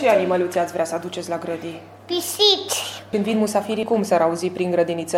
Ce animăluțe ați vrea să aduceți la grădini? Pisici. Când vin musafirii, cum s-ar auzi prin grădiniță?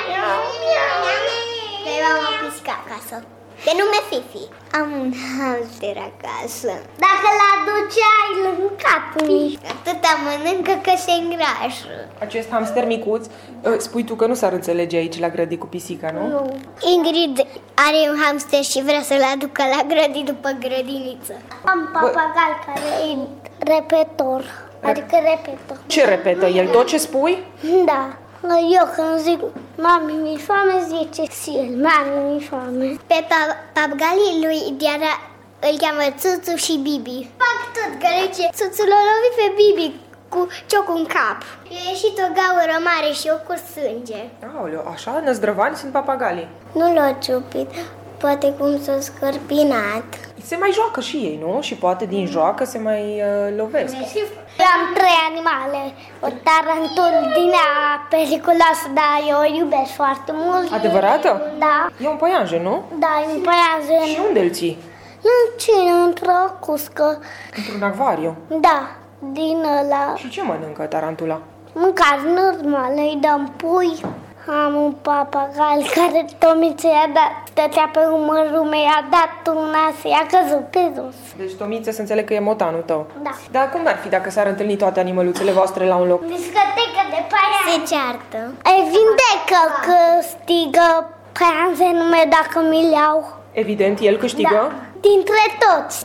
Noi am o pisică acasă, de nume Fifi. Am un hamster acasă. Dacă l-aduceai, îl încapi. Atâta mănâncă că se îngrașă. Acest hamster micuț, spui tu că nu s-ar înțelege aici la grădini cu pisica, nu? Nu. Ingrid are un hamster și vrea să-l aducă la grădini după grădiniță. Am papagal care e repetor, adică repetă. Ce repetă el? Tot ce spui? Da. Eu când zic mami mi-e foame, zice și el mami mi-e foame. Pe papagalii lui Diana îl cheamă Țuțu și Bibi. Fac tot gălece. Țuțul l-a lovit pe Bibi cu ciocul în cap. I-a ieșit o gaură mare și o curs sânge. Aoleu, așa năzdrăvani sunt papagalii. Nu l-a ciupit, poate cum s-a scărpinat. Se mai joacă și ei, nu? Și poate din joacă se mai lovesc. Eu am 3 animale. O tarantul din ea periculoasă, dar eu o iubesc foarte mult. Adevărată? Da. E un păianjen, nu? Da, e un păianjen. Și unde îl ții? În cine? Într-o cuscă. Într-un acvariu? Da, din ăla. Și ce mănâncă tarantula? Mâncare normală, îi dăm pui. Am un papagal care Tomiță i-a dat, stătea pe umărul meu, i-a dat una și i-a căzut pe jos. Deci Tomiță să înțeleg că e motanul tău. Da. Dar cum ar fi dacă s-ar întâlni toate animăluțele voastre la un loc? Discotecă de păianjen. Se ceartă. Ai vindecă că stigă păianjen nume dacă mi le iau. Evident, el câștigă? Da. Dintre toți.